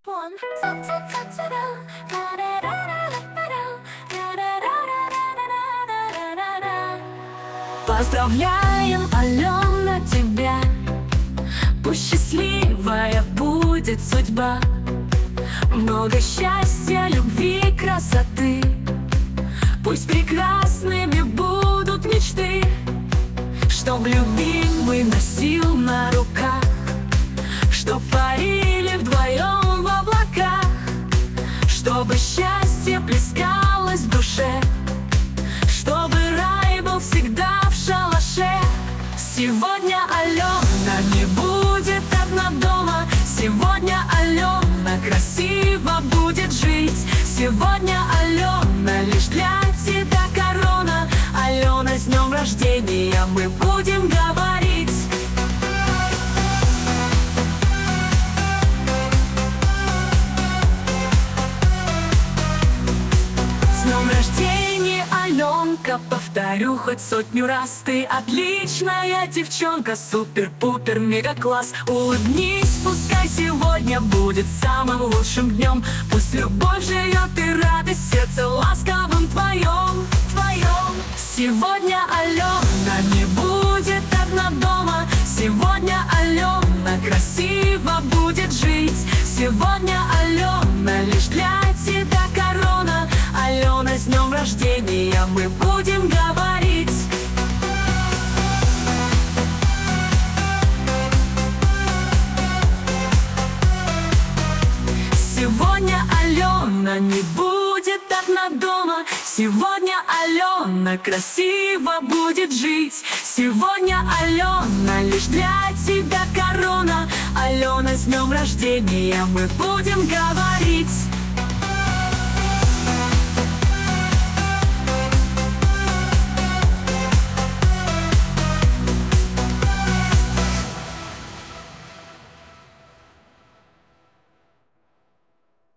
One. Поздравляем, Алена, тебя. Пусть счастливая будет судьба. Много счастья, любви, красоты. Пусть прекрасными будут мечты, чтоб любимый носил на руках, чтоб парили вдвоем в облаках, чтобы счастье плескалось в душе, чтобы рай был всегда в шалаше. Сегодня Алена не будет одна дома. Сегодня Алена красиво будет жить. Сегодня Алена лишь для тебя корона. Алена, с днем рождения мы будем говорить. С днем рождения, Аленка, повторю хоть сотню раз. Ты отличная девчонка, супер-пупер, мега-класс. Улыбнись, пускай сегодня будет самым лучшим днем. Пусть любовь живет и радость сердце ласковым твоем. Сегодня Алена не будет одна дома. Сегодня Алена красиво будет жить. Сегодня Алена лишь для тебя корона. Алена, с днем рождения мы будем говорить. Сегодня Алена не будет одна дома. Сегодня Алена красиво будет жить. Сегодня Алена лишь для тебя корона. Алена, с днем рождения мы будем говорить.